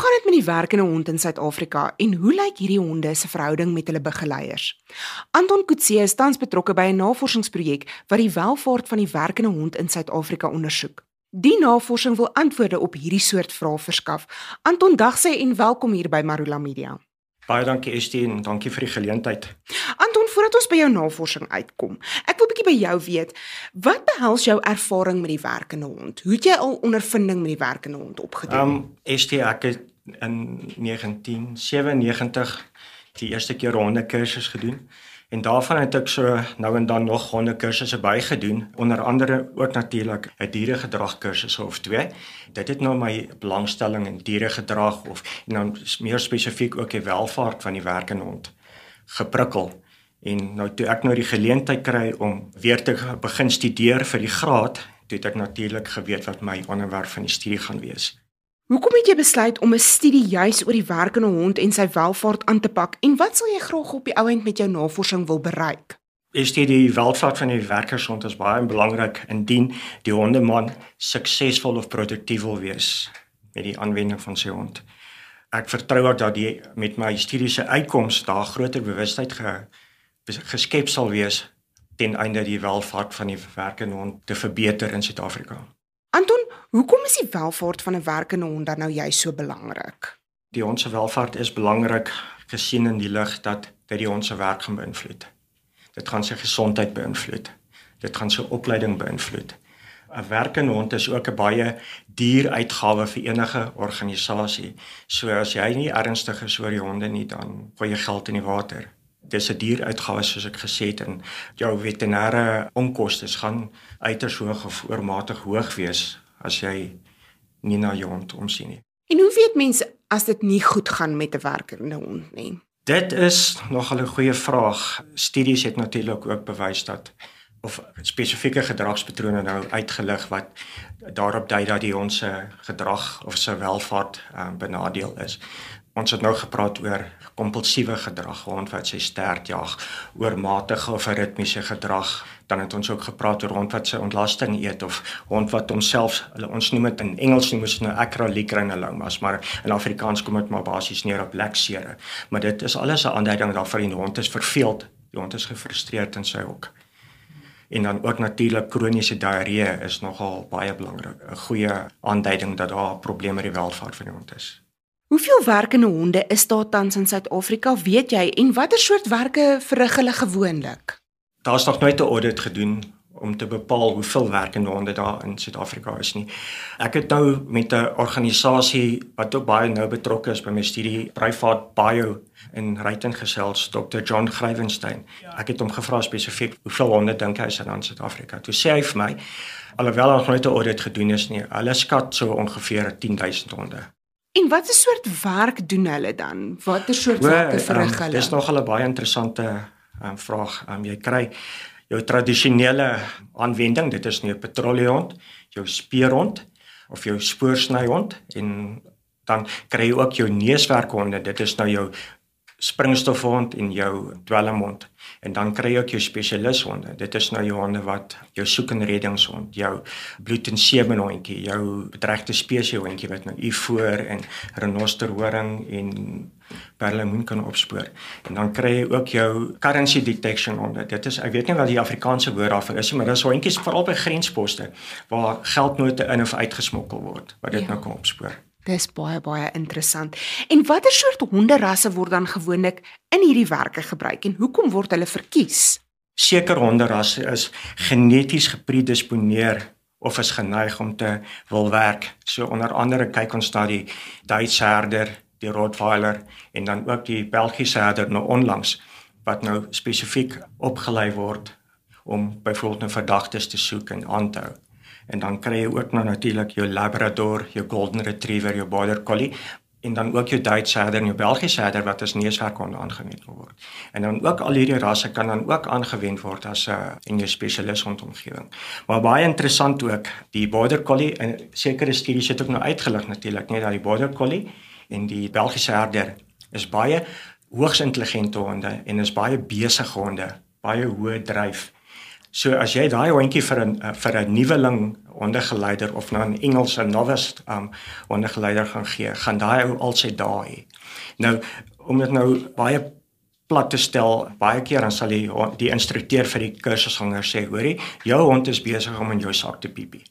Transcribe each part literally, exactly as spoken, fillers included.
gaan dit met die werkende hond in Suid-Afrika en hoe lyk hierdie honde se verhouding met hulle begeleiers? Anton Coetzee is tans betrokke by 'n navorsingsprojek wat die welvaart van die werkende hond in Suid-Afrika ondersoek. Die navorsing wil antwoorde op hierdie soort vrae verskaf. Anton, dag sê en welkom hier by Marula Media. Baie dankie Estie en dankie vir die geleentheid. Anton, voordat ons by jou navorsing uitkom, ek wil 'n bietjie by jou weet, wat behels jou ervaring met die werkende hond? Hoe het jy al ondervinding met die werkende hond opgedoen? Um, Estie, ek het in negentien sewennegentig die eerste keer hondekursus gedoen. En daarvan het ek so nou en dan nog hondekursusse bygedoen, onder andere ook natuurlik 'n dieregedragkursus of twee. Dit het nou my belangstelling in dieregedrag of en dan meer spesifiek ook die welvaart van die werkende hond geprikkel. En nou toe ek nou die geleentheid kry om weer te begin studeer vir die graad, toe het ek natuurlik geweet wat my onderwerp van die studie gaan wees. Hoekom het jy besluit om 'n studie juis oor die werkende hond en sy welvaart aan te pak en wat sal jy graag op die ou end met jou navorsing wil bereik? Is dit die welvaart van die werkershond is baie belangrik indien die hondeman suksesvol of produktief wil wees met die aanwending van sy hond. Ek vertrou ook dat die met my studiese uitkoms daar groter bewustheid ge, geskep sal wees ten einde die welvaart van die werkende hond te verbeter in Suid-Afrika. Anton, hoekom is die welvaart van 'n werkende hond dan nou juist so belangrik? Die hond se welvaart is belangrik gesien in die lig dat dit die hond se werk gaan beïnvloed. Dit gaan sy gesondheid beïnvloed. Dit gaan sy opleiding beïnvloed. 'n Werkende hond is ook 'n baie duur uitgawe vir enige organisasie. So as jy nie ernstig is oor die honde nie, dan gooi jy geld in die water. Dis 'n duur uitgawe soos ek gesê het en jou veterinêre onkoste gaan uiters hoog of oormatig hoog wees as jy nie na jou hond omsien nie. En hoe weet mense as dit nie goed gaan met 'n werkende hond nie? Dit is nogal 'n goeie vraag. Studies het natuurlik ook bewys dat of spesifieke gedragspatrone nou uitgelig wat daarop dui dat die hond se gedrag of sy welvaart um, benadeel is. Ons het nou gepraat oor kompulsiewe gedrag, hond wat sy stert jag, oormatige of ritmiese gedrag. Dan het ons ook gepraat oor hond wat sy ontlasting eet of hond wat homself, ons noem dit in Engels noem ons nou acroleukrinellomas, maar in Afrikaans kom dit maar basies neer op leksere. Maar dit is alles 'n aanduiding daarvan die hond is verveeld, die hond is gefrustreerd in sy hok. En dan ook natuurlik kroniese diarree is nogal baie belangrik, 'n goeie aanduiding dat daar 'n probleem met die welvaart van die hond is. Hoeveel werkende honde is daar tans in Suid-Afrika, weet jy, en watter soort werke verrig hulle gewoonlik? Daar's nog nooit 'n audit gedoen om te bepaal hoeveel werkende honde daar in Suid-Afrika is nie. Ek het nou met 'n organisasie wat ook baie nou betrokke is by my studie, Privaat Bio in Ryten gesels, dokter John Gryvenstein. Ek het hom gevra spesifiek hoeveel honde dink hy is in Suid-Afrika. Toe sê hy vir my, alhoewel nog nooit 'n audit gedoen is nie, hulle skat so ongeveer tien duisend honde. En wat 'n soort werk doen hulle dan? Watter soort werke verrig hulle? Dis nogal 'n baie interessante um, vraag. Um, jy kry jou tradisionele aanwending, dit is nou 'n patrouillehond, jou speurhond of jou spoorsnyhond en dan kry jy ook jou neuswerkhonde, dit is nou jou springstofhond en jou dwelmhond. En dan kry jy ook jou spesialishonde. Dit is nou jou honde wat jou soek- en reddingshond, jou bloed- en semenhondjie, jou bedreigde spesieshondjie wat nou ivoor en renosterhoring en perlemoen kan opspoor. En dan kry jy ook jou currency detection honde. Dit is, ek weet nie wat die Afrikaanse woord daarvoor is, maar dit is hondjies veral by grensposte waar geldnote in of uitgesmokkel word, wat dit ja. nou kan opspoor. Dis baie baie interessant. En watter soort honderasse word dan gewoonlik in hierdie werke gebruik en hoekom word hulle verkies? Sekere honderasse is geneties gepredisponeer of is geneig om te wil werk. So onder andere kyk ons na die Duitse herder, die Rottweiler en dan ook die Belgiese herder nou onlangs wat nou spesifiek opgelei word om byvoorbeeld nou verdagtes te soek en aan te hou. En dan kry jy ook nou natuurlik jou Labrador, jou Golden Retriever, jou Border Collie en dan ook jou Duitse herder en jou Belgiese herder wat as neuswerkhonde aangewend word. En dan ook al hierdie rasse kan dan ook aangewend word as 'n uh, in jou spesialisthondomgewing. Maar baie interessant ook, die Border Collie en sekere studies het ook nou uitgelig natuurlik, net dat die Border Collie en die Belgiese herder is baie hoogs intelligente honde en is baie besige honde, baie hoë dryf. So as jy daai hondjie vir 'n vir 'n nuweling hondegeleider of nou 'n Engelse novice um hondegeleider gaan gee, gaan daai ou al sy dae hê. Nou om dit nou baie plat te stel, baie keer dan sal die die instrukteur vir die kursusganger sê, hoorie, jou hond is besig om in jou sak te piepie.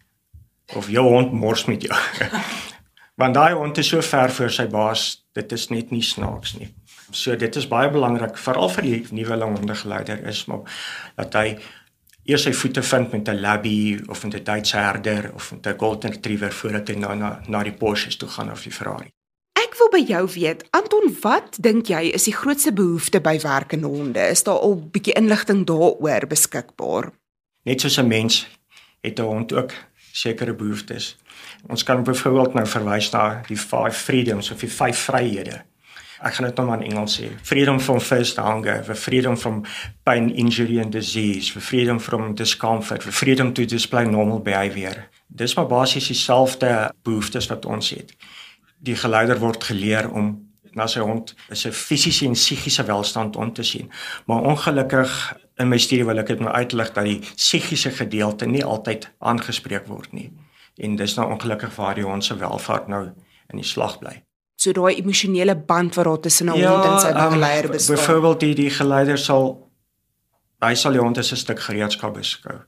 Of jou hond mors met jou. Want daai hond is so ver voor sy baas, dit is net nie snaaks nie. So dit is baie belangrik, veral vir die nuwe hondegeleider is maar dat hy eers sy voete vind met 'n labby of met 'n Duitse herder of met 'n golden retriever voordat hy na na, na die Porsches toe gaan of die Ferrari. Ek wil by jou weet, Anton, wat dink jy is die grootste behoefte by werkende honde? Is daar al 'n bietjie inligting daaroor beskikbaar? Net soos 'n mens het 'n hond ook sekere behoeftes. Ons kan byvoorbeeld nou verwys na die five freedoms of die vyf vryhede. Ek gaan dit nou maar in Engels sê. Freedom from first hunger, for freedom from pain, injury and disease, for freedom from discomfort, for freedom to display normal behavior. Dis maar basies dieselfde behoeftes wat ons het. Die geleider word geleer om na sy hond sy fisiese en psigiese welstand om te sien. Maar ongelukkig in my studie wil ek dit nou uitlig dat die psigiese gedeelte nie altyd aangespreek word nie. En dis nou ongelukkig waar die hond se welvaart nou in die slag bly. So daai emosionele band wat daar tussen 'n ja, hond en sy begeleier um, bestaan. Byvoorbeeld die die geleider sal hy sal die hond as 'n stuk gereedskap beskou.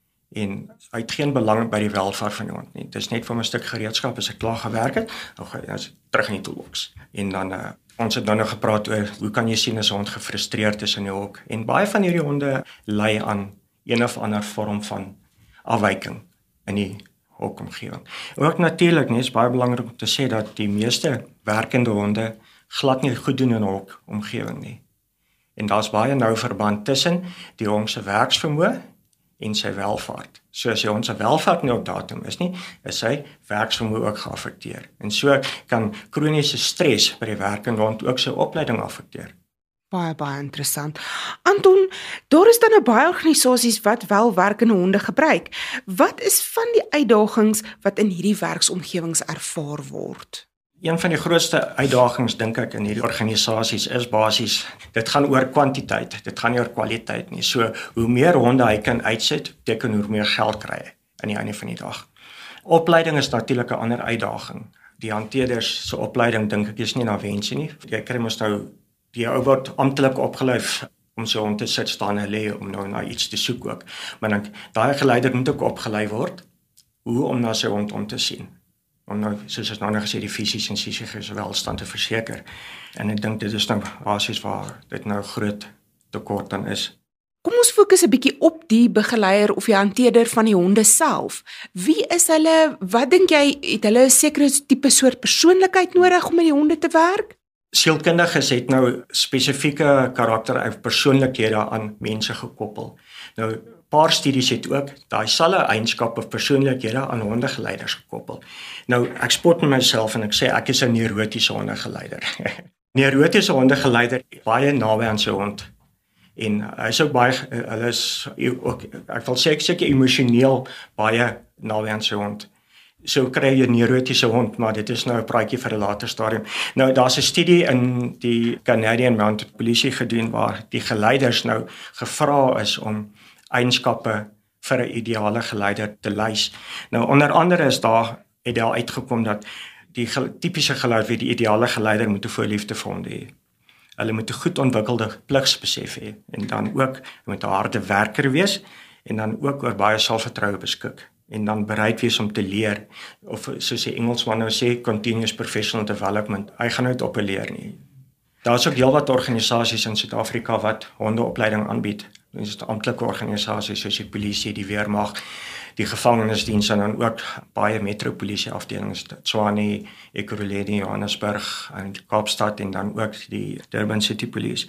En hy het geen belang by die welvaart van die hond nie. Dis net vir 'n stuk gereedskap as ek klaar gewerk het, dan gaan hy terug in die toolbox. En dan uh, ons het dan nou gepraat oor hoe kan jy sien as 'n hond gefrustreerd is in die hok? En baie van hierdie honde ly aan een of ander vorm van afwyking in die hokomgewing. Ook natuurlik, nee, is baie belangrik om te sê dat die meeste werkende honde glad nie goed doen in 'n hokomgewing nie. En daar's baie nou verband tussen die hond se werksvermoë en sy welvaart. So as die hond se welvaart nie op datum is nie, is sy werksvermoë ook geaffekteer. En so kan kroniese stres by die werkende hond ook sy opleiding affekteer. Baie, baie interessant. Anton, daar is dan nou baie organisasies wat wel werkende honde gebruik. Wat is van die uitdagings wat in hierdie werksomgewings ervaar word? Een van die grootste uitdagings dink ek in hierdie organisasies is basies, dit gaan oor kwantiteit, dit gaan nie oor kwaliteit nie. So hoe meer honde hy kan uitset, beteken hoe meer geld kry hy aan die einde van die dag. Opleiding is natuurlik 'n ander uitdaging. Die hanteerders se opleiding dink ek is nie na wense nie. Jy kry mos nou die ou word amptelik opgelei om so hond te sit staan en lê om nou na iets te soek ook. Maar dan daai geleider moet ook opgelei word hoe om na sy hond om te sien. Om nou soos ons nou net gesê die fisiese en psigiese welstand te verseker. En ek dink dit is nou basies waar dit nou groot tekort aan is. Kom ons fokus 'n bietjie op die begeleier of die hanteerder van die honde self. Wie is hulle? Wat dink jy, het hulle 'n sekere tipe soort persoonlikheid nodig om met die honde te werk? Sielkundiges het nou spesifieke karakter of persoonlikhede aan mense gekoppel. Nou, 'n paar studies het ook daai selfe eienskappe of persoonlikhede aan hondegeleiders gekoppel. Nou, ek spot met myself en ek sê ek is 'n neurotiese hondegeleider. Neurotiese hondegeleider baie naby aan sy hond. En hy is ook baie hulle is ook ek wil sê ek seker emosioneel baie naby aan sy hond. So kry jy 'n neurotiese hond, maar dit is nou 'n praatjie vir 'n later stadium. Nou daar's 'n studie in die Canadian Mounted Police gedoen waar die geleiders nou gevra is om eienskappe vir 'n ideale geleider te lys. Nou onder andere is daar het daar uitgekom dat die tipiese geleider wie die ideale geleider moet 'n voorliefde vir honde hê. Hulle moet 'n goed ontwikkelde pligsbesef hê en dan ook moet 'n harde werker wees en dan ook oor baie selfvertroue beskik en dan bereid wees om te leer of soos die Engelsman nou sê continuous professional development. Hy gaan nooit opleer nie. Daar's ook heelwat organisasies in Suid-Afrika wat hondeopleiding aanbied. Dis 'n amptelike organisasies soos die polisie, die weermag, die gevangenisdiens en dan ook baie metropolisie afdelings, Tshwane, Ekurhuleni, Johannesburg en Kaapstad en dan ook die Durban City Police.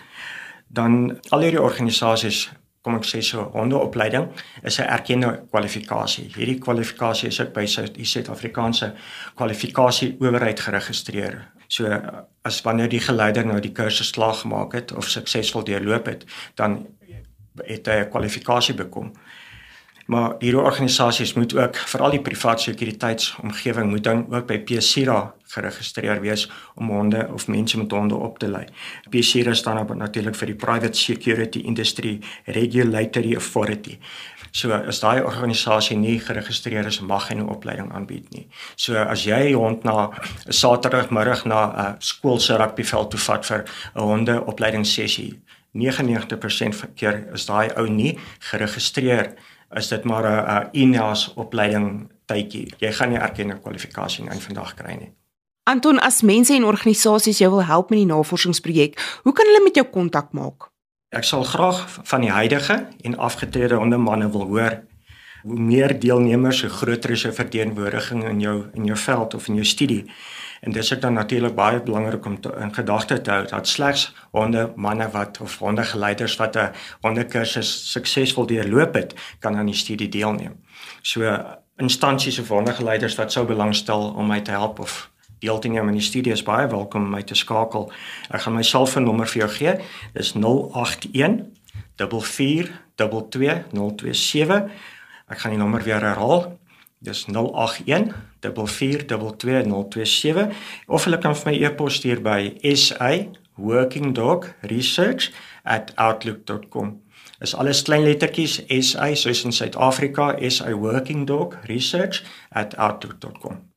Dan al hierdie organisasies, kom ek sê so, hondeopleiding is 'n erkende kwalifikasie. Hierdie kwalifikasie is ook by die Suid-Afrikaanse kwalifikasie owerheid geregistreer. So as wanneer die geleider nou die kursus klaar gemaak het of suksesvol deurloop het, dan het hy 'n kwalifikasie bekom. Maar hierdie organisasies moet ook, veral die privaat sekuriteitsomgewing moet dan ook by PSIRA geregistreer wees om honde of mense met honde op te lei. PSIRA staan op natuurlik vir die Private Security Industry Regulatory Authority. So as daai organisasie nie geregistreer is, mag hy nie opleiding aanbied nie. So as jy 'n hond na 'n Saterdagmiddag na 'n skool se rugbyveld toe vat vir 'n hondeopleidingssessie, negenennegentig persent van keer is daai ou nie geregistreer, is dit maar 'n I N A S opleiding tydjie. Jy gaan nie erkende kwalifikasie aan vandag kry nie. Anton, as mense en organisasies jou wil help met die navorsingsprojek, hoe kan hulle met jou kontak maak? Ek sal graag van die huidige en afgetrede hondemanne wil hoor. Hoe meer deelnemers, hoe groter is jou verteenwoordiging in jou in jou veld of in jou studie. En dis ook dan natuurlik baie belangrik om te, in gedagte te hou dat slegs hondemanne wat of hondegeleiders wat 'n hondekursus suksesvol deurloop het, kan aan die studie deelneem. So instansies of hondegeleiders wat sou belangstel om my te help of deel te neem aan die studie is baie welkom om my te skakel. Ek gaan my selfoonnommer vir jou gee. Dis nul agt een vier vier twee twee nul twee sewe. Ek gaan die nommer weer herhaal. Dis nul agt een vier vier twee twee nul twee sewe of hulle kan vir my e-pos stuur by s a working dog research at outlook dot com. Is alles klein lettertjies S A soos in Suid-Afrika, S A working dog research at outlook dot com.